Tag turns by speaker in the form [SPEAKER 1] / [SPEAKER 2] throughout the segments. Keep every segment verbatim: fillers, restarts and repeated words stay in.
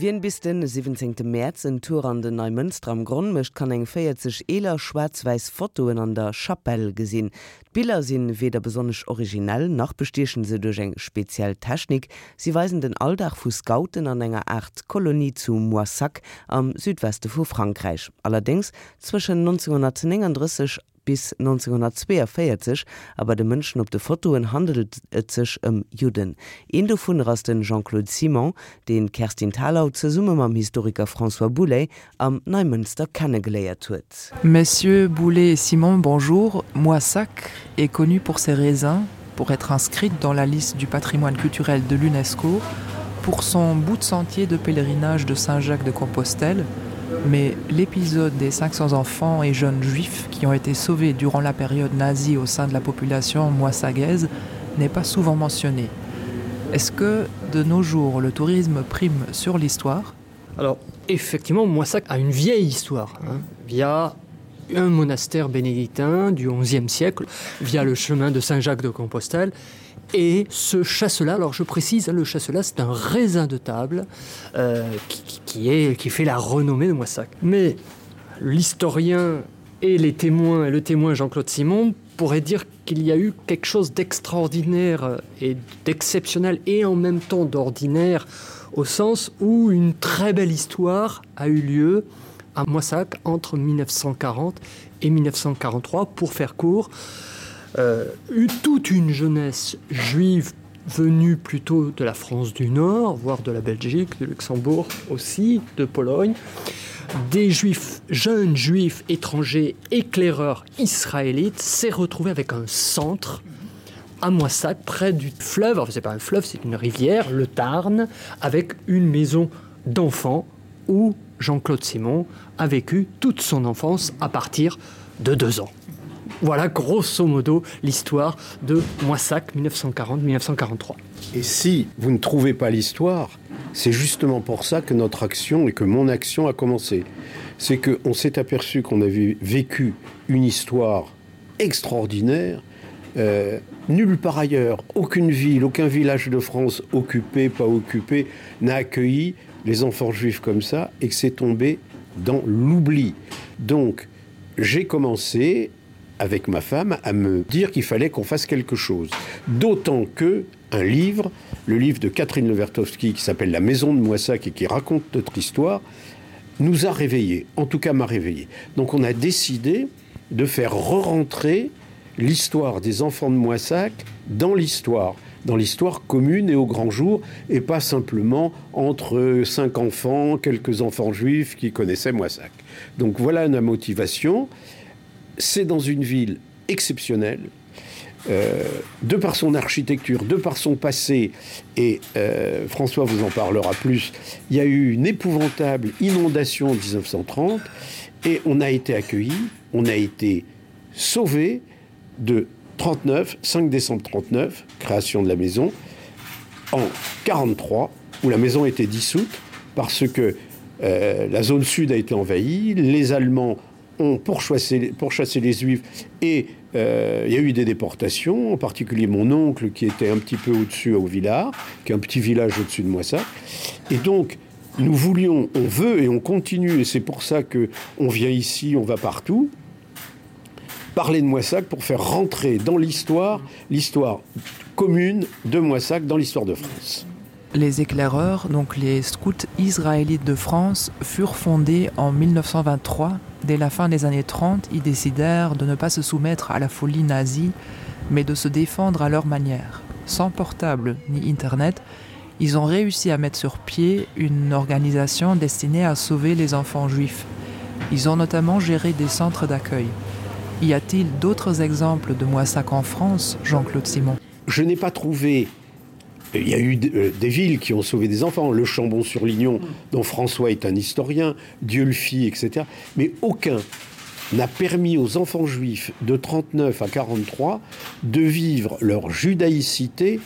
[SPEAKER 1] Wien bis den siebzehnten März in Tour an den Neumünster am Grund mischt kann eng vierzig eler schwarz-weiß Fotoen an der Chapelle gesinn. Bilder sind weder besonders originell noch bestechen sie durch eng speziell Technik. Sie weisen den Alltag vu Scouten an enger Art Kolonie zu Moissac am Südweste vu Frankreich. Allerdings zwischen neunzehnhundertneununddreißig bis neunzehnhundertzweiundvierzig, aber de Mënschen op de Fotoen handelt et sech um Juden. Een davon ass den Jean-Claude Simon, den Kerstin Thalau ze Summe mam Historiker François Boulet am Neumünster kennengelernt huet.
[SPEAKER 2] Messieurs Boulet et Simon, bonjour. Moissac est connu pour ses raisins, pour être inscrite dans la liste du patrimoine culturel de l'UNESCO, pour son bout de sentier de pèlerinage de Saint-Jacques de Compostelle. Mais l'épisode des cinq cents enfants et jeunes juifs qui ont été sauvés durant la période nazie au sein de la population moissagaise n'est pas souvent mentionné. Est-ce que, de nos jours, le tourisme prime sur l'histoire ?
[SPEAKER 3] Alors, effectivement, Moissac a une vieille histoire, hein, via un monastère bénédictin du onzième siècle, via le chemin de Saint-Jacques de Compostelle. Et ce chasselas, alors je précise, le chasselas c'est un raisin de table euh, qui, qui, est, qui fait la renommée de Moissac. Mais l'historien et les témoins, et le témoin Jean-Claude Simon pourraient dire qu'il y a eu quelque chose d'extraordinaire et d'exceptionnel et en même temps d'ordinaire, au sens où une très belle histoire a eu lieu à Moissac entre mille neuf cent quarante et mille neuf cent quarante-trois, pour faire court. Euh, toute une jeunesse juive venue plutôt de la France du Nord, voire de la Belgique, de Luxembourg aussi, de Pologne, des juifs, jeunes juifs étrangers, éclaireurs israélites, s'est retrouvé avec un centre à Moissac, près du fleuve, enfin c'est pas un fleuve, c'est une rivière, le Tarn, avec une maison d'enfants où Jean-Claude Simon a vécu toute son enfance à partir de deux ans. Voilà grosso modo l'histoire de Moissac mille neuf cent quarante à mille neuf cent quarante-trois.
[SPEAKER 4] Et si vous ne trouvez pas l'histoire, c'est justement pour ça que notre action et que mon action a commencé. C'est qu'on s'est aperçu qu'on avait vécu une histoire extraordinaire. Euh, nulle part ailleurs, aucune ville, aucun village de France, occupé, pas occupé, n'a accueilli les enfants juifs comme ça, et que c'est tombé dans l'oubli. Donc, j'ai commencé avec ma femme, à me dire qu'il fallait qu'on fasse quelque chose. D'autant que un livre, le livre de Catherine Levertowski, qui s'appelle La Maison de Moissac et qui raconte notre histoire, nous a réveillés, en tout cas m'a réveillé. Donc on a décidé de faire re-rentrer l'histoire des enfants de Moissac dans l'histoire, dans l'histoire commune et au grand jour, et pas simplement entre cinq enfants, quelques enfants juifs qui connaissaient Moissac. Donc voilà la motivation. C'est dans une ville exceptionnelle, euh, de par son architecture, de par son passé, et euh, François vous en parlera plus, il y a eu une épouvantable inondation en dix-neuf cent trente, et on a été accueillis, on a été sauvés de trente-neuf, cinq décembre trente-neuf, création de la maison, en quarante-trois, où la maison était dissoute, parce que euh, la zone sud a été envahie, les Allemands ont pourchassé, pourchassé les Juifs et euh, il y a eu des déportations, en particulier mon oncle qui était un petit peu au-dessus au Villard, qui est un petit village au-dessus de Moissac. Et donc, nous voulions, on veut et on continue, et c'est pour ça qu'on vient ici, on va partout, parler de Moissac pour faire rentrer dans l'histoire, l'histoire commune de Moissac dans l'histoire de France.
[SPEAKER 2] Les éclaireurs, donc les scouts israélites de France, furent fondés en mille neuf cent vingt-trois. Dès la fin des années trente, ils décidèrent de ne pas se soumettre à la folie nazie, mais de se défendre à leur manière. Sans portable ni internet, ils ont réussi à mettre sur pied une organisation destinée à sauver les enfants juifs. Ils ont notamment géré des centres d'accueil. Y a-t-il d'autres exemples de Moissac en France, Jean-Claude Simon ?
[SPEAKER 4] Je n'ai pas trouvé. Il y a eu des villes qui ont sauvé des enfants, le Chambon-sur-Lignon, dont François est un historien, Dieulefit, et cetera. Mais aucun n'a permis aux enfants juifs de trente-neuf à quarante-trois de vivre leur judaïcité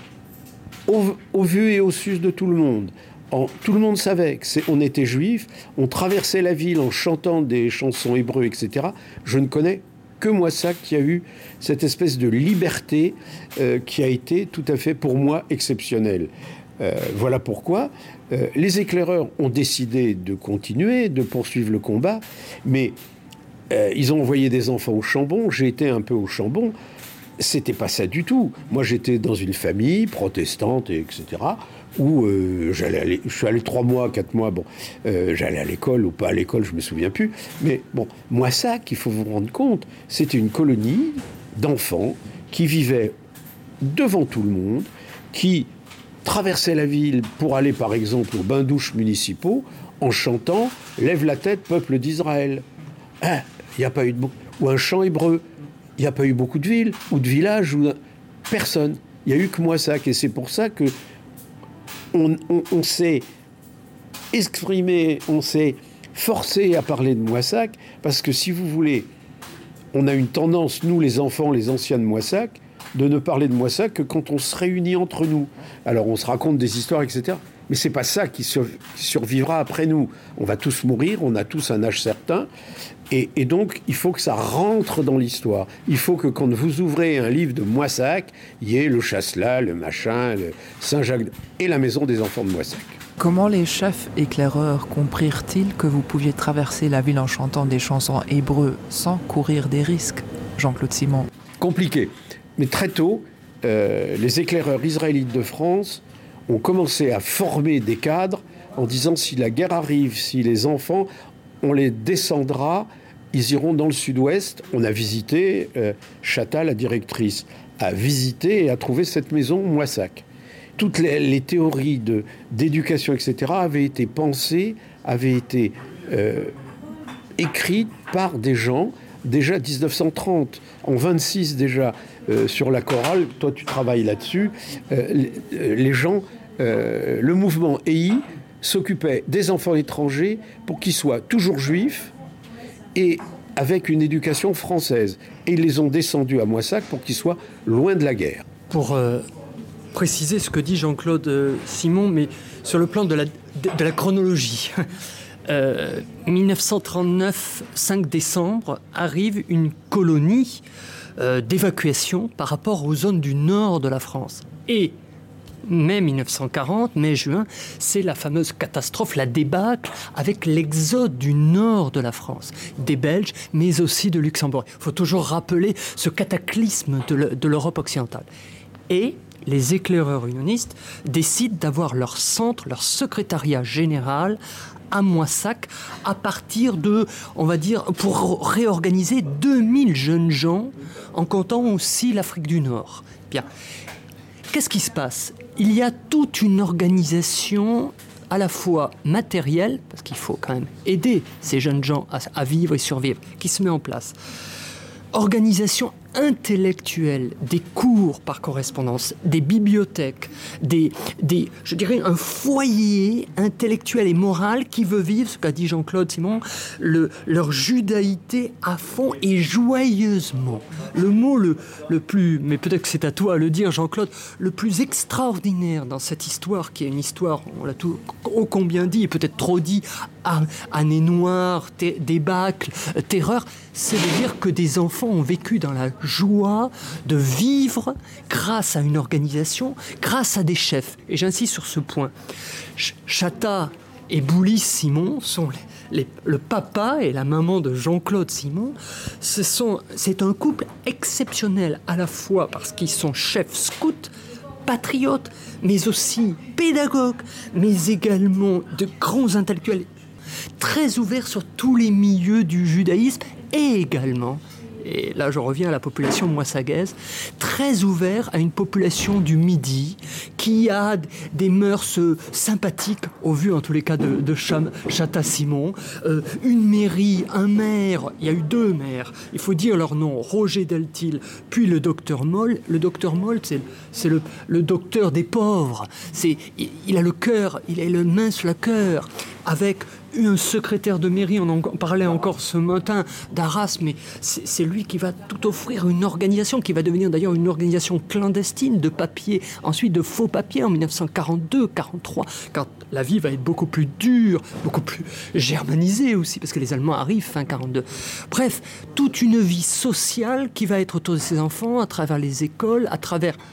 [SPEAKER 4] au, au vu et au su de tout le monde. En, tout le monde savait qu'on était juifs, on traversait la ville en chantant des chansons hébreux, et cetera. Je ne connais que Moissac qui a eu cette espèce de liberté euh, qui a été tout à fait pour moi exceptionnelle. Euh, voilà pourquoi euh, les éclaireurs ont décidé de continuer, de poursuivre le combat, mais euh, ils ont envoyé des enfants au Chambon. J'ai été un peu au Chambon. C'était pas ça du tout. Moi, j'étais dans une famille protestante, et etc., où euh, j'allais aller, je suis allé trois mois, quatre mois, bon, euh, j'allais à l'école ou pas à l'école, je me souviens plus. Mais bon, Moissac, il faut vous rendre compte, c'était une colonie d'enfants qui vivaient devant tout le monde, qui traversaient la ville pour aller, par exemple, aux bains-douches municipaux en chantant « Lève la tête, peuple d'Israël ». Ah, il n'y a pas eu de... Ou un chant hébreu. Il n'y a pas eu beaucoup de villes ou de villages où personne. Il n'y a eu que Moissac. Et c'est pour ça que on, on, on s'est exprimé, on s'est forcé à parler de Moissac, parce que si vous voulez, on a une tendance, nous les enfants, les anciens de Moissac, de ne parler de Moissac que quand on se réunit entre nous. Alors on se raconte des histoires, et cetera. Mais c'est pas ça qui, sur, qui survivra après nous. On va tous mourir, on a tous un âge certain. Et, et donc, il faut que ça rentre dans l'histoire. Il faut que quand vous ouvrez un livre de Moissac, il y ait le Chasselas, le machin, le Saint-Jacques et la maison des enfants de Moissac.
[SPEAKER 2] Comment les chefs éclaireurs comprirent-ils que vous pouviez traverser la ville en chantant des chansons hébreux sans courir des risques, Jean-Claude Simon?
[SPEAKER 4] Compliqué. Mais très tôt, euh, les éclaireurs israélites de France ont commencé à former des cadres en disant si la guerre arrive, si les enfants, on les descendra, ils iront dans le sud-ouest. On a visité, euh, Chata, la directrice, a visité et a trouvé cette maison Moissac. Toutes les, les théories de, d'éducation, et cetera, avaient été pensées, avaient été euh, écrites par des gens, déjà dix-neuf cent trente, en vingt-six déjà, euh, sur la chorale, toi tu travailles là-dessus, euh, les, les gens, euh, le mouvement E I s'occupait des enfants étrangers pour qu'ils soient toujours juifs et avec une éducation française. Et ils les ont descendus à Moissac pour qu'ils soient loin de la guerre.
[SPEAKER 3] Pour euh, préciser ce que dit Jean-Claude euh, Simon, mais sur le plan de la, de, de la chronologie. Euh, dix-neuf cent trente-neuf, cinq décembre, arrive une colonie euh, d'évacuation par rapport aux zones du nord de la France. Et mai dix-neuf cent quarante, mai-juin, c'est la fameuse catastrophe, la débâcle avec l'exode du nord de la France, des Belges, mais aussi de Luxembourg. Il faut toujours rappeler ce cataclysme de, de l'Europe occidentale. Et les éclaireurs unionistes décident d'avoir leur centre, leur secrétariat général à Moissac, à partir de, on va dire, pour réorganiser deux mille jeunes gens, en comptant aussi l'Afrique du Nord. Bien. Qu'est-ce qui se passe? Il y a toute une organisation à la fois matérielle, parce qu'il faut quand même aider ces jeunes gens à, à vivre et survivre, qui se met en place. Organisation intellectuelle, des cours par correspondance, des bibliothèques, des, des, je dirais un foyer intellectuel et moral qui veut vivre, ce qu'a dit Jean-Claude Simon, le, leur judaïté à fond et joyeusement. Le mot le, le plus, mais peut-être que c'est à toi à le dire Jean-Claude, le plus extraordinaire dans cette histoire, qui est une histoire, on l'a tout ô combien dit, et peut-être trop dit, année noire, té- débâcle, terreur, c'est de dire que des enfants ont vécu dans la joie de vivre grâce à une organisation, grâce à des chefs. Et j'insiste sur ce point. Ch- Chata et Boulis Simon sont les, les, le papa et la maman de Jean-Claude Simon. Ce sont, c'est un couple exceptionnel, à la fois parce qu'ils sont chefs scouts, patriotes, mais aussi pédagogues, mais également de grands intellectuels, très ouverts sur tous les milieux du judaïsme, et également, et là je reviens à la population moissagaise, très ouvert à une population du Midi qui a des mœurs sympathiques, au vu en tous les cas de, de Chata Simon, euh, une mairie, un maire, il y a eu deux maires, il faut dire leur nom, Roger Deltil, puis le docteur Moll. Le docteur Moll, c'est, c'est le, le docteur des pauvres, c'est, il, il a le cœur, il a le main sur le cœur, avec un secrétaire de mairie, on en parlait encore ce matin d'Arras, mais c'est, c'est lui qui va tout offrir, une organisation qui va devenir d'ailleurs une organisation clandestine de papier, ensuite de faux papiers en dix-neuf cent quarante-deux quarante-trois, quand la vie va être beaucoup plus dure, beaucoup plus germanisée aussi, parce que les Allemands arrivent fin quarante-deux. Bref, toute une vie sociale qui va être autour de ces enfants, à travers les écoles, à travers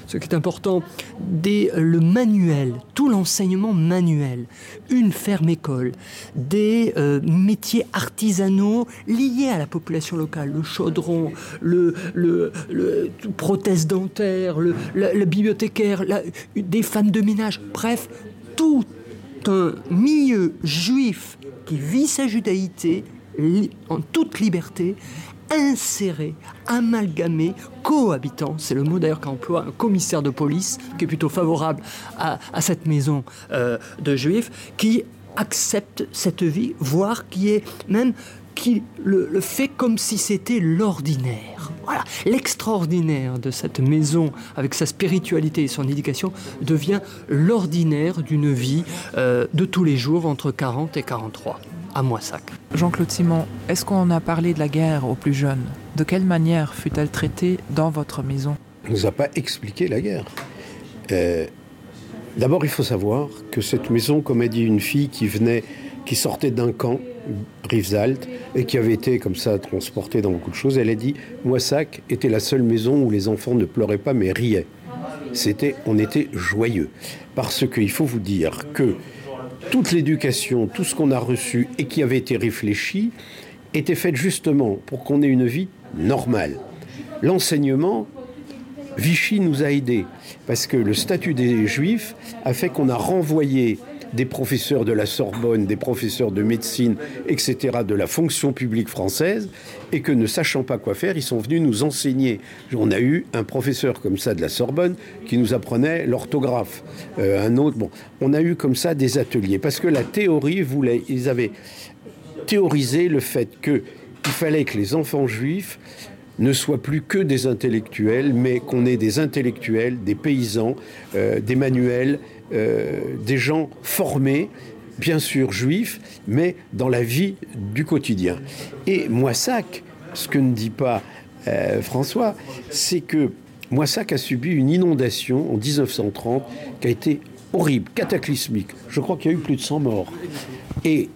[SPEAKER 3] ce qui est important, des, le manuel, tout l'enseignement manuel, une ferme-école, des euh, métiers artisanaux liés à la population locale, le chaudron, le, le, le prothèse dentaire, le, le, le bibliothécaire, la, des femmes de ménage, bref, tout un milieu juif qui vit sa judaïté li, en toute liberté, inséré, amalgamé, cohabitant, c'est le mot d'ailleurs qu'emploie un commissaire de police qui est plutôt favorable à, à cette maison euh, de juifs, qui accepte cette vie, voire qui est même qui le, le fait comme si c'était l'ordinaire. Voilà, l'extraordinaire de cette maison, avec sa spiritualité et son éducation, devient l'ordinaire d'une vie euh, de tous les jours entre quarante et quarante-trois, à Moissac.
[SPEAKER 2] Jean-Claude Simon, est-ce qu'on a parlé de la guerre aux plus jeunes? De quelle manière fut-elle traitée dans votre maison?
[SPEAKER 4] On ne nous a pas expliqué la guerre. Euh, d'abord, il faut savoir que cette maison, comme a dit une fille qui venait, qui sortait d'un camp, Rivesaltes, et qui avait été comme ça transportée dans beaucoup de choses, elle a dit « Moissac était la seule maison où les enfants ne pleuraient pas mais riaient. » C'était, on était joyeux. Parce qu'il faut vous dire que toute l'éducation, tout ce qu'on a reçu et qui avait été réfléchi, était fait justement pour qu'on ait une vie normale. L'enseignement, Vichy nous a aidés, parce que le statut des Juifs a fait qu'on a renvoyé des professeurs de la Sorbonne, des professeurs de médecine, et cetera, de la fonction publique française, et que ne sachant pas quoi faire, ils sont venus nous enseigner. On a eu un professeur comme ça de la Sorbonne qui nous apprenait l'orthographe. Euh, un autre, bon, on a eu comme ça des ateliers, parce que la théorie voulait, ils avaient théorisé le fait qu'il fallait que les enfants juifs ne soient plus que des intellectuels, mais qu'on ait des intellectuels, des paysans, euh, des manuels, euh, des gens formés, bien sûr juifs, mais dans la vie du quotidien. Et Moissac, ce que ne dit pas euh, François, c'est que Moissac a subi une inondation en dix-neuf cent trente qui a été horrible, cataclysmique. Je crois qu'il y a eu plus de cent morts. Et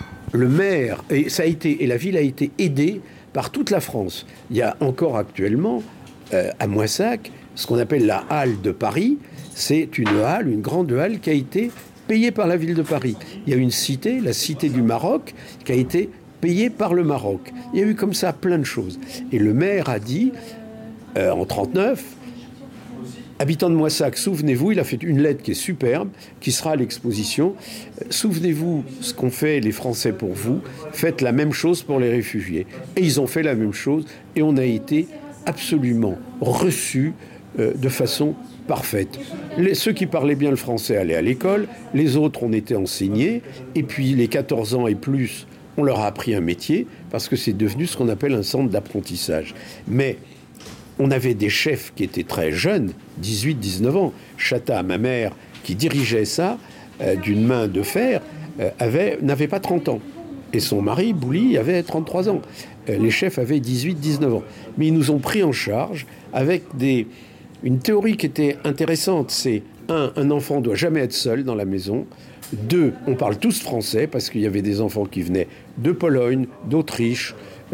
[SPEAKER 4] le maire, et, ça a été, et la ville a été aidée par toute la France. Il y a encore actuellement, euh, à Moissac, ce qu'on appelle la halle de Paris. C'est une halle, une grande halle qui a été payée par la ville de Paris. Il y a une cité, la cité du Maroc, qui a été payée par le Maroc. Il y a eu comme ça plein de choses. Et le maire a dit, euh, en trente-neuf, habitants de Moissac, souvenez-vous, il a fait une lettre qui est superbe, qui sera à l'exposition. Souvenez-vous ce qu'ont fait les Français pour vous, faites la même chose pour les réfugiés. Et ils ont fait la même chose, et on a été absolument reçus euh, de façon parfaite. Les, ceux qui parlaient bien le français allaient à l'école, les autres ont été enseignés, et puis les quatorze ans et plus, on leur a appris un métier, parce que c'est devenu ce qu'on appelle un centre d'apprentissage. Mais on avait des chefs qui étaient très jeunes, dix-huit dix-neuf ans. Chata, ma mère, qui dirigeait ça euh, d'une main de fer, euh, avait, n'avait pas trente ans. Et son mari, Bouli, avait trente-trois ans. Euh, les chefs avaient dix-huit dix-neuf ans. Mais ils nous ont pris en charge avec des, une théorie qui était intéressante. C'est, un, un enfant ne doit jamais être seul dans la maison. Deux, on parle tous français, parce qu'il y avait des enfants qui venaient de Pologne, d'Autriche,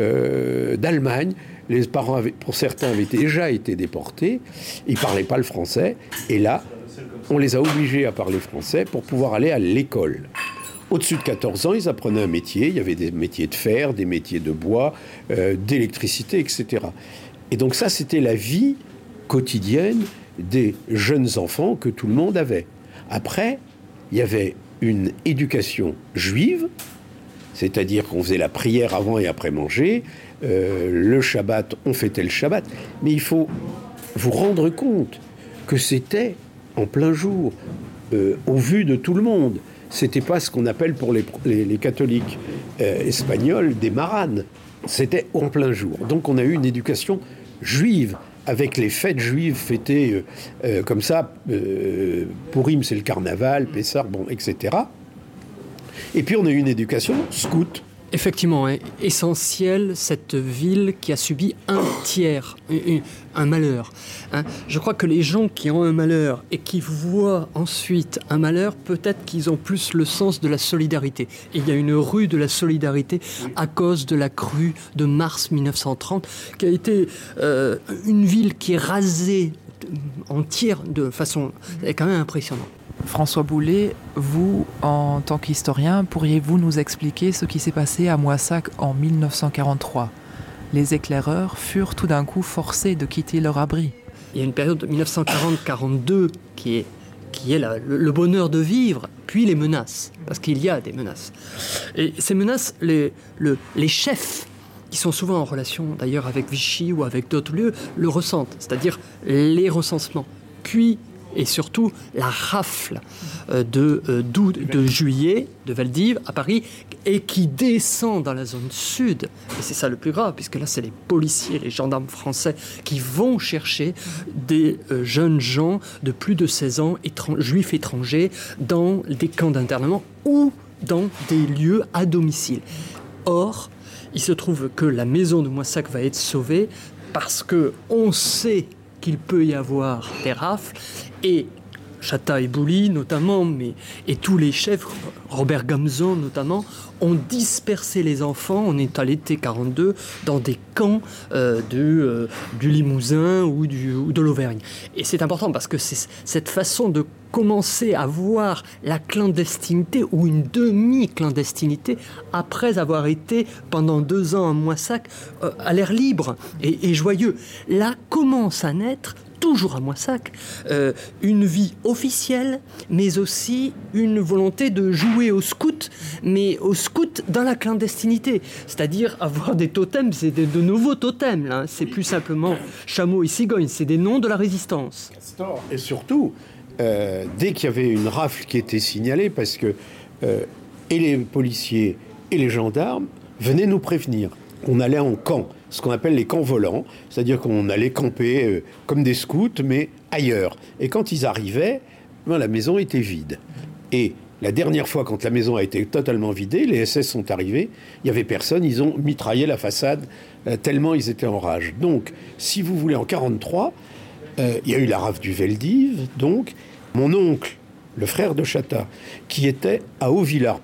[SPEAKER 4] euh, d'Allemagne. Les parents, avaient, pour certains, avaient déjà été déportés. Ils ne parlaient pas le français. Et là, on les a obligés à parler français pour pouvoir aller à l'école. Au-dessus de quatorze ans, ils apprenaient un métier. Il y avait des métiers de fer, des métiers de bois, euh, d'électricité, et cetera. Et donc ça, c'était la vie quotidienne des jeunes enfants que tout le monde avait. Après, il y avait une éducation juive, c'est-à-dire qu'on faisait la prière avant et après manger. Euh, le Shabbat, on fêtait le Shabbat. Mais il faut vous rendre compte que c'était en plein jour, euh, au vu de tout le monde. C'était pas ce qu'on appelle pour les, les, les catholiques euh, espagnols des maranes. C'était en plein jour. Donc on a eu une éducation juive, avec les fêtes juives fêtées euh, euh, comme ça. Euh, Pourim, c'est le carnaval, Pessah, bon, et cetera. Et puis on a eu une éducation scout.
[SPEAKER 3] Effectivement, hein, essentiel, cette ville qui a subi un tiers, un, un malheur. Hein. Je crois que les gens qui ont un malheur et qui voient ensuite un malheur, peut-être qu'ils ont plus le sens de la solidarité. Et il y a une rue de la solidarité à cause de la crue de mars mille neuf cent trente, qui a été euh, une ville qui est rasée entière de façon quand même impressionnante.
[SPEAKER 2] François Boulet, vous, en tant qu'historien, pourriez-vous nous expliquer ce qui s'est passé à Moissac en mille neuf cent quarante-trois? Les éclaireurs furent tout d'un coup forcés de quitter leur abri.
[SPEAKER 3] Il y a une période de mille neuf cent quarante à quarante-deux qui est, qui est la, le, le bonheur de vivre, puis les menaces, parce qu'il y a des menaces. Et ces menaces, les, le, les chefs, qui sont souvent en relation d'ailleurs avec Vichy ou avec d'autres lieux, le ressentent, c'est-à-dire les recensements, puis et surtout la rafle de, euh, d'août, de juillet de Veldiv à Paris et qui descend dans la zone sud. Et c'est ça le plus grave, puisque là, c'est les policiers, les gendarmes français qui vont chercher des euh, jeunes gens de plus de seize ans, étran- juifs étrangers, dans des camps d'internement ou dans des lieux à domicile. Or, il se trouve que la maison de Moissac va être sauvée parce qu'on sait qu'il peut y avoir des rafles et Chata et Bouli notamment, mais, et tous les chefs, Robert Gamzon notamment, ont dispersé les enfants, on est à l'été quarante-deux, dans des camps euh, de, euh, du Limousin ou, du, ou de l'Auvergne. Et c'est important parce que c'est cette façon de commencer à voir la clandestinité ou une demi-clandestinité après avoir été pendant deux ans à Moissac euh, à l'air libre et, et joyeux. Là commence à naître toujours à Moissac, euh, une vie officielle, mais aussi une volonté de jouer au scout, mais au scout dans la clandestinité. C'est-à-dire avoir des totems, c'est de, de nouveaux totems. Là. C'est plus simplement chameau et cigogne, c'est des noms de la résistance.
[SPEAKER 4] Et surtout, euh, dès qu'il y avait une rafle qui était signalée, parce que euh, et les policiers et les gendarmes venaient nous prévenir. On allait en camp, ce qu'on appelle les camps volants, c'est-à-dire qu'on allait camper euh, comme des scouts, mais ailleurs. Et quand ils arrivaient, ben, la maison était vide. Et la dernière fois, quand la maison a été totalement vidée, les S S sont arrivés, il n'y avait personne, ils ont mitraillé la façade euh, tellement ils étaient en rage. Donc, si vous voulez, en quarante-trois, euh, il y a eu la rafle du Veldiv, donc mon oncle, le frère de Chata, qui était à Haut-Villars,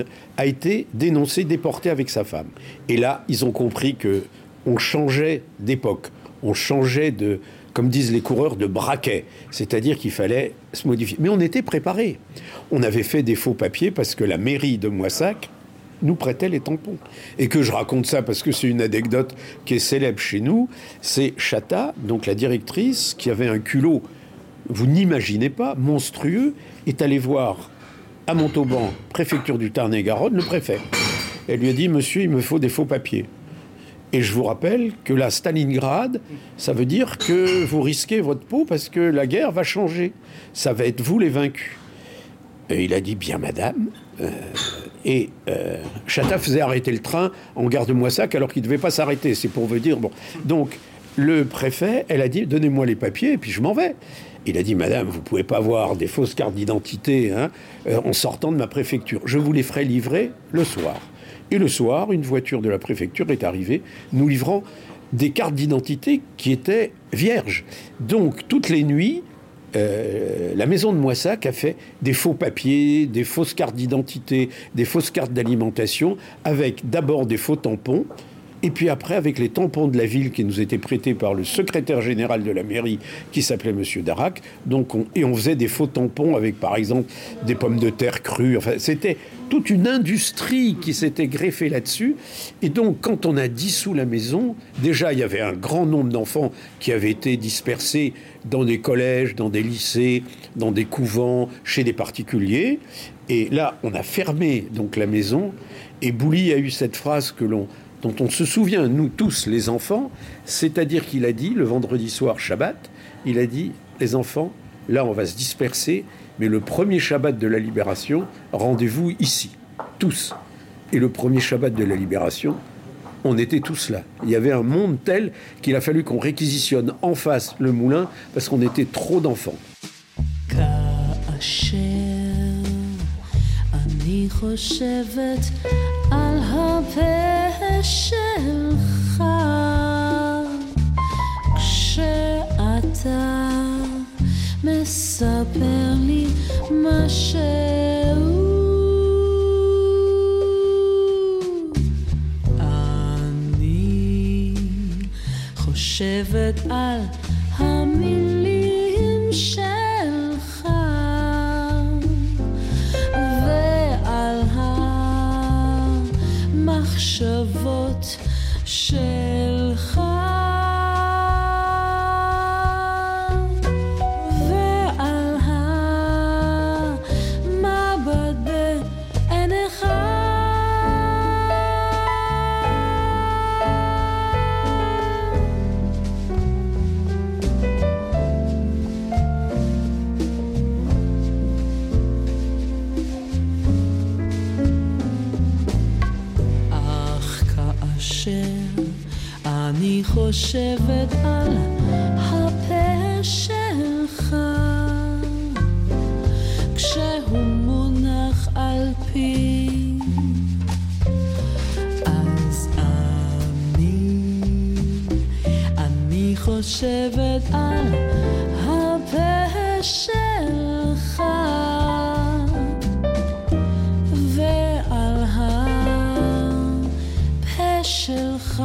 [SPEAKER 4] a été dénoncé, déporté avec sa femme. Et là, ils ont compris qu'on changeait d'époque, on changeait de, comme disent les coureurs, de braquet. C'est-à-dire qu'il fallait se modifier. Mais on était préparés. On avait fait des faux papiers parce que la mairie de Moissac nous prêtait les tampons. Et que je raconte ça parce que c'est une anecdote qui est célèbre chez nous, c'est Chata, donc la directrice, qui avait un culot, vous n'imaginez pas, monstrueux, est allée voir à Montauban, préfecture du Tarn-et-Garonne, le préfet. Elle lui a dit « Monsieur, il me faut des faux papiers ». Et je vous rappelle que la Stalingrad, ça veut dire que vous risquez votre peau parce que la guerre va changer. Ça va être vous les vaincus. Et il a dit « Bien, madame euh, ». Et euh, Chata faisait arrêter le train en gare de Moissac alors qu'il ne devait pas s'arrêter. C'est pour vous dire... bon. Donc, le préfet, elle a dit « Donnez-moi les papiers et puis je m'en vais ». Il a dit « Madame, vous ne pouvez pas avoir des fausses cartes d'identité hein, euh, en sortant de ma préfecture. Je vous les ferai livrer le soir. » Et le soir, une voiture de la préfecture est arrivée, nous livrant des cartes d'identité qui étaient vierges. Donc, toutes les nuits, euh, la maison de Moissac a fait des faux papiers, des fausses cartes d'identité, des fausses cartes d'alimentation, avec d'abord des faux tampons, et puis après, avec les tampons de la ville qui nous étaient prêtés par le secrétaire général de la mairie, qui s'appelait Monsieur Darac. Donc on, et on faisait des faux tampons avec, par exemple, des pommes de terre crues. Enfin, c'était toute une industrie qui s'était greffée là-dessus. Et donc, quand on a dissous la maison, déjà, il y avait un grand nombre d'enfants qui avaient été dispersés dans des collèges, dans des lycées, dans des couvents, chez des particuliers. Et là, on a fermé donc la maison. Et Bouli a eu cette phrase que l'on... dont on se souvient, nous tous, les enfants, c'est-à-dire qu'il a dit, le vendredi soir, Shabbat, il a dit, les enfants, là, on va se disperser, mais le premier Shabbat de la Libération, rendez-vous ici, tous. Et le premier Shabbat de la Libération, on était tous là. Il y avait un monde tel qu'il a fallu qu'on réquisitionne en face le moulin, parce qu'on était trop d'enfants.
[SPEAKER 5] על הפה שלך כשאתה מספר לי משהו אני חושבת על המילים חושבת על הפה שלך כשהוא מונח על פי אז אני אני חושבת על הפה שלך ועל הפה שלך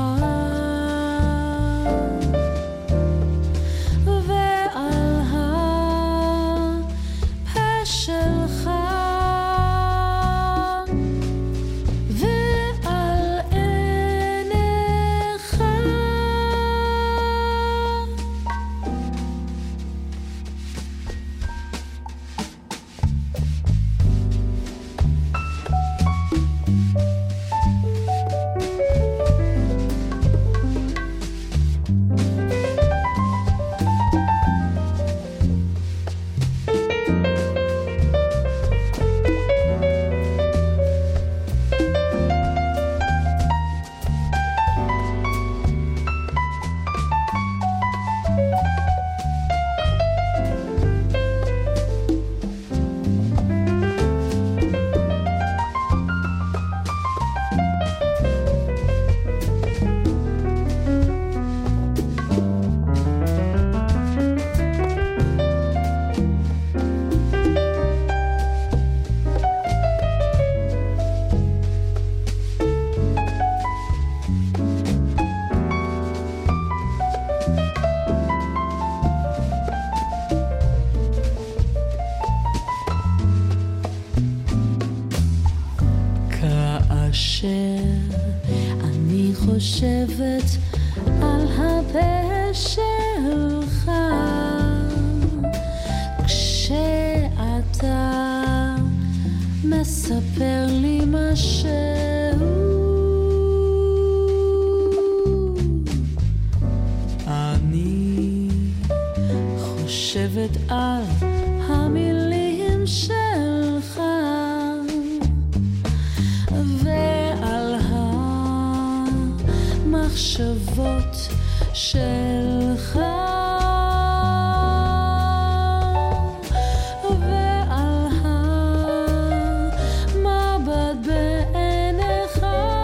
[SPEAKER 5] אני חושבת על הפה שלך כשאתה מספר לי משהו אני חושבת על המילים שלך מחשבות שלך ועל המבט בעיניך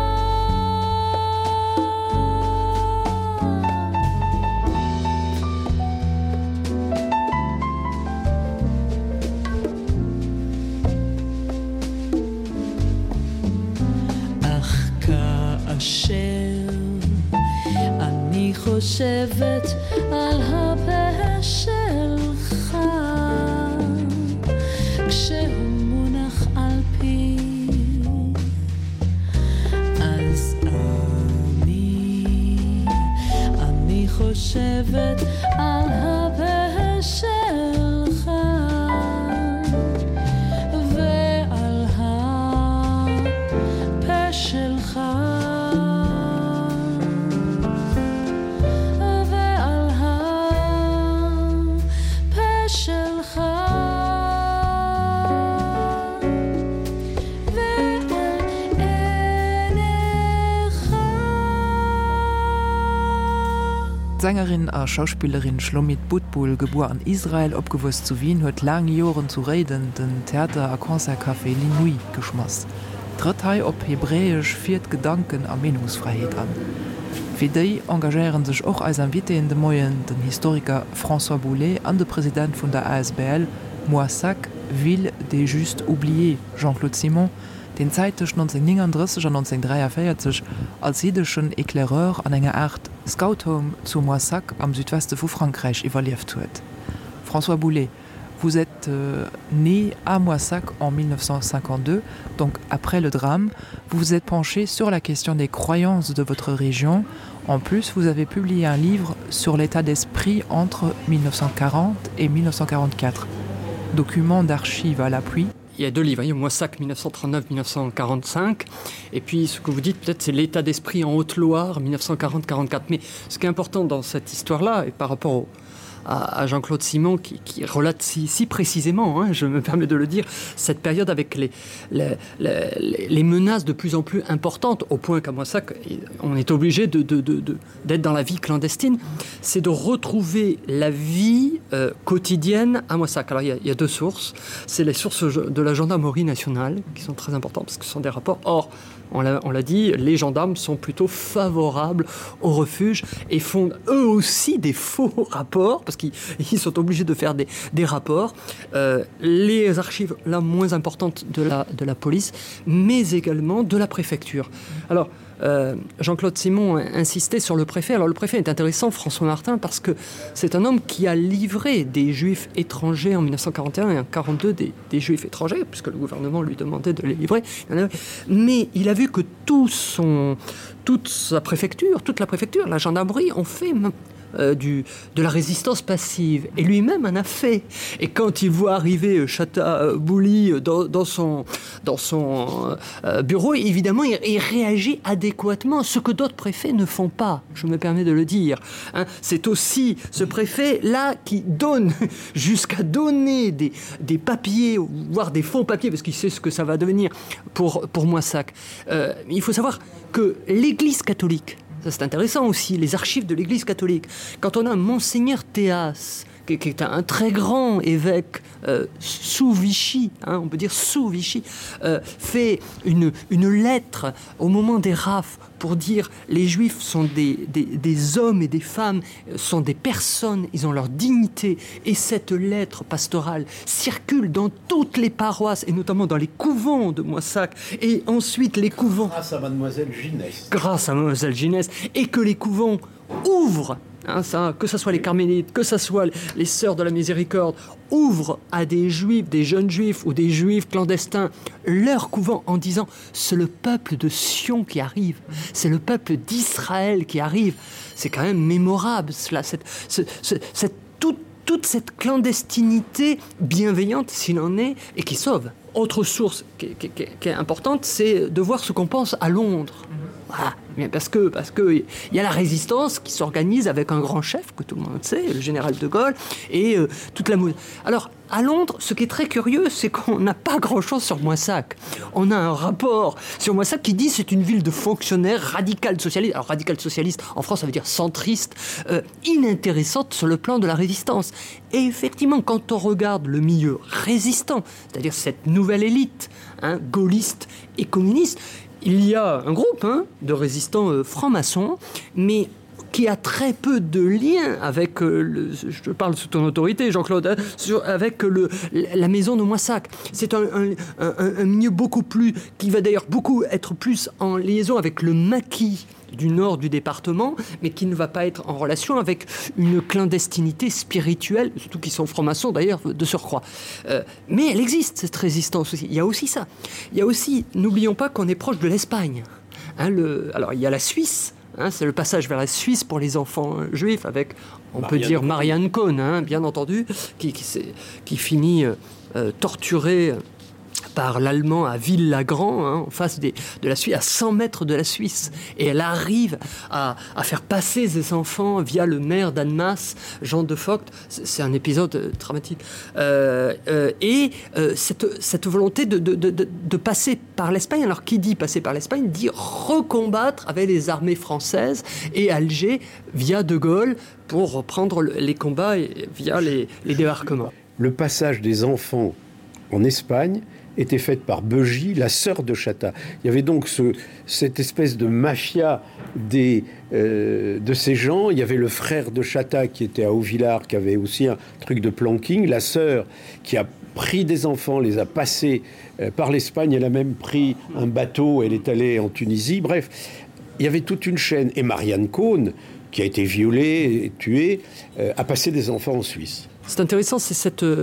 [SPEAKER 5] אך כאשר אני חושבת על הפה שלך כשהוא מונח על פי אז אני אני חושבת על הפה שלך ועל הפה שלך
[SPEAKER 2] Sängerin a Schauspielerin Shlomit Butbul, geboren an Israel, opgewusst zu Wien, huet lang Joren zu reden, den Theater a Konzertcafé Linui geschmass. Drittei op Hebräisch viert Gedanken a Menungsfreiheit an. Fi déi engagieren sech och als Invité in de Moien den Historiker François Boulet an de Präsident vun der A S B L, Moissac, Ville des Just Oubliés, Jean-Claude Simon, den zeitech neunzehnhundertneununddreißig an neunzehnhundertdreiundvierzig als jiddeschen Éclaireur an enger Art Scouthome zu Moissac am Südweste vu Frankreich évaluiert huet. François Boulet, vous êtes euh, né à Moissac en mille neuf cent cinquante-deux, donc après le drame, vous vous êtes penché sur la question des croyances de votre région. En plus, vous avez publié un livre sur l'état d'esprit entre mille neuf cent quarante et mille neuf cent quarante-quatre. Document d'archives à l'appui.
[SPEAKER 3] Il y a deux livres, il y a Moissac mille neuf cent trente-neuf à mille neuf cent quarante-cinq, et puis ce que vous dites peut-être c'est l'état d'esprit en Haute-Loire mille neuf cent quarante à quarante-quatre. Mais ce qui est important dans cette histoire-là, et par rapport au, à, à Jean-Claude Simon qui, qui relate si, si précisément, hein, je me permets de le dire, cette période avec les, les, les, les menaces de plus en plus importantes, au point qu'à Moissac, on est obligé de, de, de, de, d'être dans la vie clandestine, c'est de retrouver la vie euh, quotidienne à Moissac. Alors il y, a, il y a deux sources, c'est les sources de la gendarmerie nationale qui sont très importantes parce que ce sont des rapports. Or, on l'a, on l'a dit, les gendarmes sont plutôt favorables au refuge et font eux aussi des faux rapports parce qu'ils ils sont obligés de faire des, des rapports. Euh, les archives la moins importantes de la, de la police, mais également de la préfecture. Alors, Euh, Jean-Claude Simon insistait sur le préfet. Alors le préfet est intéressant, François Martin, parce que c'est un homme qui a livré des juifs étrangers en dix-neuf cent quarante et un et en mille neuf cent quarante-deux des, des juifs étrangers, puisque le gouvernement lui demandait de les livrer. Mais il a vu que tout son, toute sa préfecture, toute la préfecture, la gendarmerie ont fait Euh, du, de la résistance passive et lui-même en a fait. Et quand il voit arriver Chata Bouli dans, dans son, dans son euh, bureau, évidemment il, il réagit adéquatement, ce que d'autres préfets ne font pas, je me permets de le dire, hein. C'est aussi ce préfet là qui donne jusqu'à donner des, des papiers, voire des faux papiers, parce qu'il sait ce que ça va devenir pour, pour Moissac. Euh, il faut savoir que l'Église catholique, ça c'est intéressant aussi, les archives de l'Église catholique. Quand on a Monseigneur Théas, qui, qui est un, un très grand évêque euh, sous Vichy, hein, on peut dire sous Vichy, euh, fait une, une lettre au moment des rafles pour dire les Juifs sont des, des, des hommes et des femmes, sont des personnes, ils ont leur dignité. Et cette lettre pastorale circule dans toutes les paroisses, et notamment dans les couvents de Moissac, et ensuite les couvents...
[SPEAKER 4] Grâce à Mademoiselle Ginès.
[SPEAKER 3] Grâce à Mademoiselle Ginès, et que les couvents ouvrent, hein, ça, que ce soit les carmélites, que ce soit les sœurs de la miséricorde, ouvrent à des juifs, des jeunes juifs ou des juifs clandestins leur couvent en disant c'est le peuple de Sion qui arrive, c'est le peuple d'Israël qui arrive. C'est quand même mémorable cela, cette, cette, cette, toute, toute cette clandestinité bienveillante s'il en est et qui sauve. Autre source qui, qui, qui, qui est importante, c'est de voir ce qu'on pense à Londres. Voilà. Parce que parce que il y a la résistance qui s'organise avec un grand chef que tout le monde sait, le général de Gaulle, et euh, toute la. Alors à Londres, ce qui est très curieux, c'est qu'on n'a pas grand-chose sur Moissac. On a un rapport sur Moissac qui dit c'est une ville de fonctionnaires radical socialistes. Alors radical socialiste en France, ça veut dire centriste, euh, inintéressante sur le plan de la résistance. Et effectivement, quand on regarde le milieu résistant, c'est-à-dire cette nouvelle élite, hein, gaulliste et communiste. Il y a un groupe hein, de résistants euh, francs-maçons, mais qui a très peu de liens avec, euh, le, je parle sous ton autorité Jean-Claude, hein, sur, avec le, la maison de Moissac. C'est un, un, un, un milieu beaucoup plus, qui va d'ailleurs beaucoup être plus en liaison avec le maquis du nord du département, mais qui ne va pas être en relation avec une clandestinité spirituelle, surtout qu'ils sont francs-maçons d'ailleurs de surcroît. Euh, mais elle existe cette résistance aussi. Il y a aussi ça. Il y a aussi, n'oublions pas qu'on est proche de l'Espagne. Hein, le, alors il y a la Suisse. Hein, c'est le passage vers la Suisse pour les enfants euh, juifs avec, on Marianne peut dire, Marianne Cohn, hein, bien entendu, qui, qui, qui finit euh, torturée par l'Allemand à Ville-Lagrand, hein, en face des, de la Suisse, à cent mètres de la Suisse. Et elle arrive à, à faire passer ses enfants via le maire d'Annemasse, Jean de Vogt. C'est un épisode dramatique. Euh, euh, et euh, cette, cette volonté de, de, de, de passer par l'Espagne, alors qui dit passer par l'Espagne, dit recombattre avec les armées françaises et Alger via De Gaulle pour reprendre les combats et via les, les débarquements.
[SPEAKER 4] Le passage des enfants en Espagne était faite par Beugy, la sœur de Chata. Il y avait donc ce, cette espèce de mafia des, euh, de ces gens. Il y avait le frère de Chata qui était à Haut-Villard, qui avait aussi un truc de planking. La sœur qui a pris des enfants, les a passés euh, par l'Espagne. Elle a même pris un bateau, elle est allée en Tunisie. Bref, il y avait toute une chaîne. Et Marianne Cohn, qui a été violée et tuée, euh, a passé des enfants en Suisse.
[SPEAKER 3] C'est intéressant, c'est cette... Euh...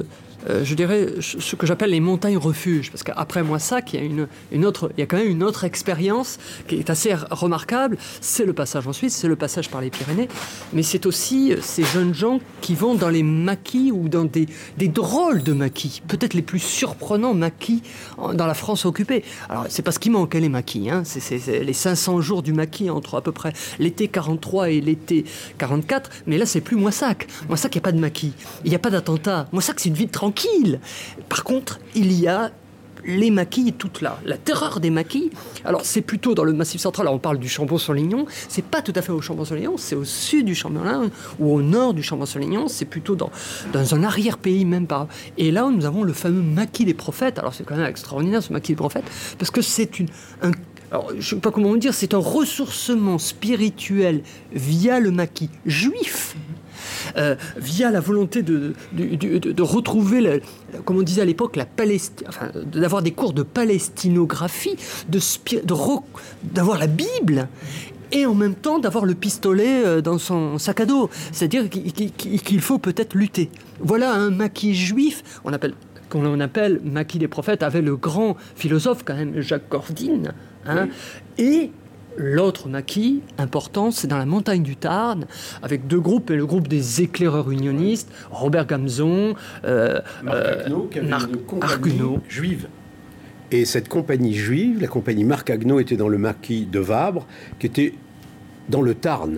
[SPEAKER 3] euh, je dirais, ce que j'appelle les montagnes refuges. Parce qu'après Moissac, il y a, une, une autre, il y a quand même une autre expérience qui est assez remarquable. C'est le passage en Suisse, c'est le passage par les Pyrénées. Mais c'est aussi ces jeunes gens qui vont dans les maquis ou dans des, des drôles de maquis. Peut-être les plus surprenants maquis dans la France occupée. Alors, c'est pas ce qui manque, les maquis. Hein. C'est, c'est, c'est les cinq cents jours du maquis entre à peu près l'été quarante-trois et l'été quarante-quatre. Mais là, c'est plus Moissac. Moissac, il n'y a pas de maquis. Il n'y a pas d'attentat. Moissac, c'est une ville tranquille. Par contre, il y a les maquis, toute là, la terreur des maquis. Alors, c'est plutôt dans le Massif central. Alors, on parle du Chambon-sur-Lignon. C'est pas tout à fait au Chambon-sur-Lignon. C'est au sud du Chambon-sur-Lignon ou au nord du Chambon-sur-Lignon. C'est plutôt dans, dans un arrière-pays même. Par... Et là, nous avons le fameux maquis des prophètes. Alors, c'est quand même extraordinaire, ce maquis des prophètes, parce que c'est une... Un... Alors, je ne sais pas comment vous dire, c'est un ressourcement spirituel via le maquis juif. Euh, via la volonté de, de, de, de, de retrouver, la, comme on disait à l'époque, la Palestine, enfin, d'avoir des cours de palestinographie, de, de re, d'avoir la Bible et en même temps d'avoir le pistolet dans son sac à dos. C'est-à-dire qu'il faut peut-être lutter. Voilà un maquis juif, on appelle, qu'on appelle maquis des prophètes, avec le grand philosophe quand même, Jacques Cordine. Hein, oui. Et l'autre maquis important, c'est dans la montagne du Tarn, avec deux groupes, et le groupe des éclaireurs unionistes, Robert Gamzon, euh,
[SPEAKER 4] Marc Agneau, qui avait
[SPEAKER 3] Marc
[SPEAKER 4] une compagnie
[SPEAKER 3] Arguenaud.
[SPEAKER 4] juive. Et cette compagnie juive, la compagnie Marc Agneau, était dans le maquis de Vabre, qui était dans le Tarn,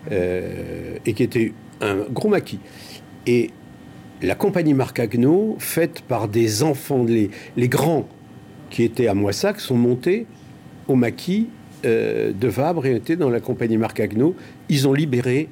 [SPEAKER 4] euh, et qui était un gros maquis. Et la compagnie Marc Agneau, faite par des enfants, les, les grands qui étaient à Moissac, sont montés au maquis euh, de Vabre et étaient dans la compagnie Marc Agneau. Ils ont libéré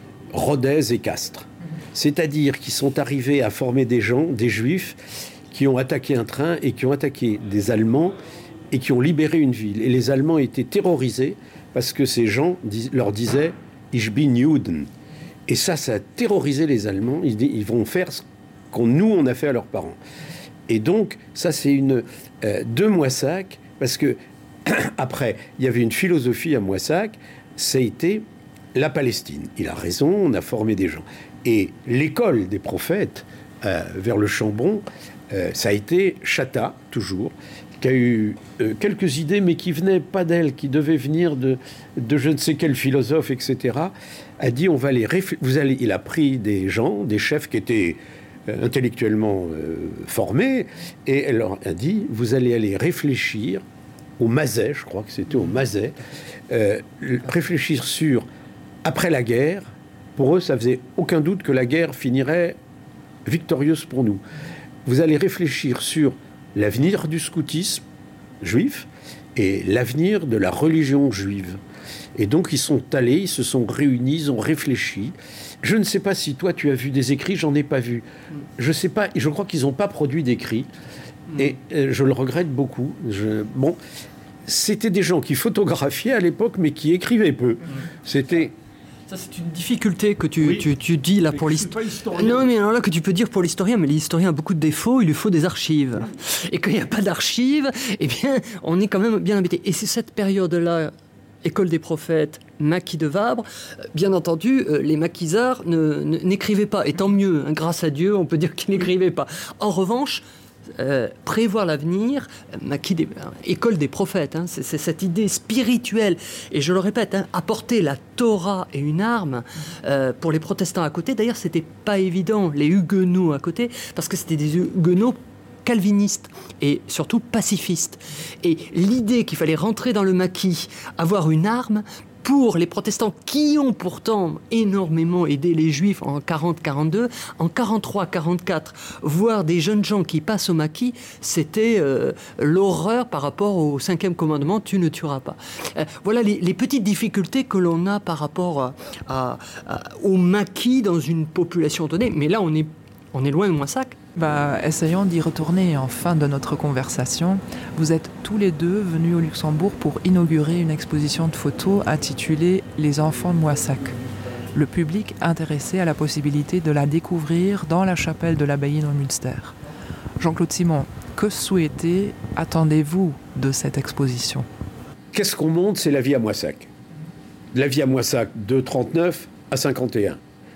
[SPEAKER 4] Rodez et Castres. C'est-à-dire qu'ils sont arrivés à former des gens, des Juifs, qui ont attaqué un train et qui ont attaqué des Allemands et qui ont libéré une ville. Et les Allemands étaient terrorisés parce que ces gens dis- leur disaient « Ich bin Juden ». Et ça, ça a terrorisé les Allemands. Ils, ils vont faire ce qu'on nous, on a fait à leurs parents. Et donc, ça, c'est une... Euh, de Moissac, parce que après, il y avait une philosophie à Moissac, ça a été la Palestine. Il a raison, on a formé des gens. Et l'école des prophètes, euh, vers le Chambon, euh, ça a été Chata, toujours, qui a eu euh, quelques idées, mais qui venaient pas d'elle, qui devaient venir de, de je ne sais quel philosophe, et cetera, a dit, on va les réfl- vous allez... Il a pris des gens, des chefs qui étaient euh, intellectuellement euh, formés, et elle leur a dit, vous allez aller réfléchir au Mazet, je crois que c'était au Mazet, euh, réfléchir sur, après la guerre, pour eux, ça faisait aucun doute que la guerre finirait victorieuse pour nous. Vous allez réfléchir sur l'avenir du scoutisme juif et l'avenir de la religion juive. Et donc, ils sont allés, ils se sont réunis, ils ont réfléchi. Je ne sais pas si toi, tu as vu des écrits, j'en ai pas vu. Je sais pas, je crois qu'ils n'ont pas produit d'écrits. Et euh, je le regrette beaucoup. Je, bon, c'était des gens qui photographiaient à l'époque, mais qui écrivaient peu. C'était...
[SPEAKER 3] Ça, c'est une difficulté que tu,
[SPEAKER 4] Oui.
[SPEAKER 3] tu, tu dis là
[SPEAKER 4] Mais
[SPEAKER 3] pour
[SPEAKER 4] je suis
[SPEAKER 3] l'historien.
[SPEAKER 4] pas historien.
[SPEAKER 3] Non, mais alors là que tu peux dire pour l'historien, mais l'historien a beaucoup de défauts, il lui faut des archives. Et quand il n'y a pas d'archives, eh bien, on est quand même bien embêté. Et c'est cette période-là, École des prophètes, maquis de Vabre, bien entendu, euh, les maquisards ne, ne, n'écrivaient pas. Et tant mieux, hein, grâce à Dieu, on peut dire qu'ils n'écrivaient pas. En revanche, Euh, prévoir l'avenir, maquis des, euh, école des prophètes, hein, c'est, c'est cette idée spirituelle. Et je le répète, hein, apporter la Torah et une arme euh, pour les protestants à côté. D'ailleurs, c'était pas évident, les huguenots à côté, parce que c'était des huguenots calvinistes et surtout pacifistes. Et l'idée qu'il fallait rentrer dans le maquis, avoir une arme, pour les protestants qui ont pourtant énormément aidé les juifs en quarante quarante-deux, en quarante-trois quarante-quatre, voir des jeunes gens qui passent au maquis, c'était euh, l'horreur par rapport au cinquième commandement, tu ne tueras pas. Euh, voilà les, les petites difficultés que l'on a par rapport à, à, à, au maquis dans une population donnée. Mais là, on est, on est loin de Moissac.
[SPEAKER 2] Bah, essayons d'y retourner en fin de notre conversation. Vous êtes tous les deux venus au Luxembourg pour inaugurer une exposition de photos intitulée « Les enfants de Moissac ». Le public intéressé à la possibilité de la découvrir dans la chapelle de l'abbaye de Münster. Jean-Claude Simon, que souhaitez, attendez-vous de cette exposition ?
[SPEAKER 4] Qu'est-ce qu'on montre? C'est la vie à Moissac. La vie à Moissac de trente-neuf à cinquante et un.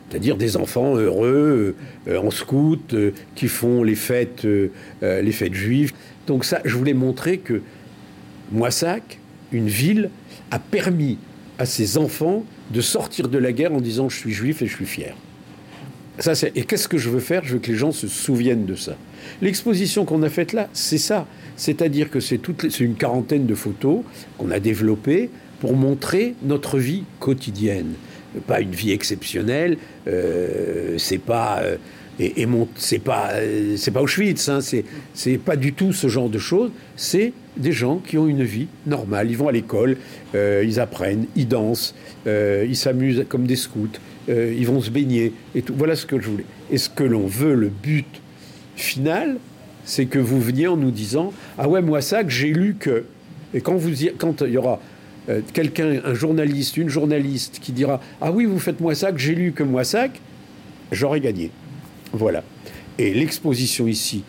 [SPEAKER 4] c'est-à-dire des enfants heureux, euh, en scout, euh, qui font les fêtes, euh, les fêtes juives. Donc ça, je voulais montrer que Moissac, une ville, a permis à ses enfants de sortir de la guerre en disant « je suis juif et je suis fier ». Ça, c'est... Et qu'est-ce que je veux faire? Je veux que les gens se souviennent de ça. L'exposition qu'on a faite là, c'est ça. C'est-à-dire que c'est, toutes les... c'est une quarantaine de photos qu'on a développées pour montrer notre vie quotidienne. Pas une vie exceptionnelle, euh, c'est pas... Euh, et, et mon... c'est pas, euh, c'est pas Auschwitz, hein, c'est, c'est pas du tout ce genre de choses. C'est des gens qui ont une vie normale. Ils vont à l'école, euh, ils apprennent, ils dansent, euh, ils s'amusent comme des scouts, euh, ils vont se baigner et tout. Voilà ce que je voulais. Et ce que l'on veut, le but final, c'est que vous veniez en nous disant « Ah ouais, moi ça, que j'ai lu que... » Et quand, vous y... quand il y aura euh, quelqu'un, un journaliste, une journaliste qui dira « Ah oui, vous faites moi ça, que j'ai lu que moi ça », j'aurais gagné. Voilà. Et l'exposition ici,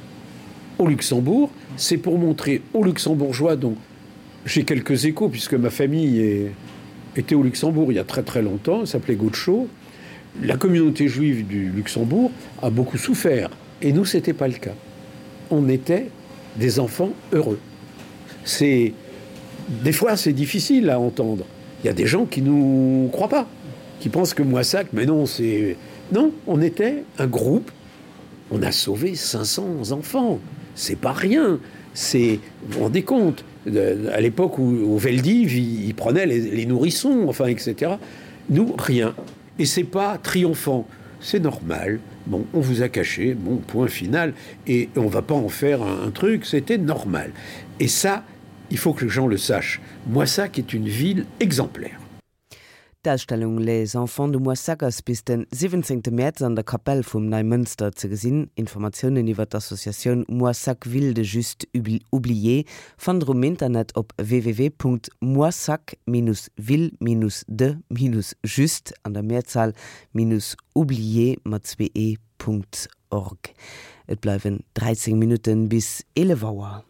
[SPEAKER 4] au Luxembourg, c'est pour montrer aux Luxembourgeois, dont j'ai quelques échos, puisque ma famille est, était au Luxembourg il y a très très longtemps, elle s'appelait Gaucho. La communauté juive du Luxembourg a beaucoup souffert. Et nous, ce n'était pas le cas. On était des enfants heureux. C'est... Des fois, c'est difficile à entendre. Il y a des gens qui ne nous croient pas, qui pensent que Moissac, mais non, c'est... Non, on était un groupe. On a sauvé cinq cents enfants. C'est pas rien. C'est, vous vous rendez compte, de, à l'époque où au Veldiv, ils, ils prenaient les, les nourrissons, enfin, et cetera. Nous, rien. Et c'est pas triomphant. C'est normal. Bon, on vous a caché. Bon, point final. Et on va pas en faire un, un truc. C'était normal. Et ça, il faut que les gens le sachent. Moissac est une ville exemplaire.
[SPEAKER 1] Darstellung les Enfants de Moissac ass bis den siebzehnten März an der Kapell vum Neumünster ze gesinn. Informationen iwwer d'Assoziation Moissac Ville de Just oublié fan drum Internet op w w w punkt moissac ville de just an der Mehrzahl oublié mat zwei e punkt org. Et bleiwen dreizehn Minuten bis elf Uhr.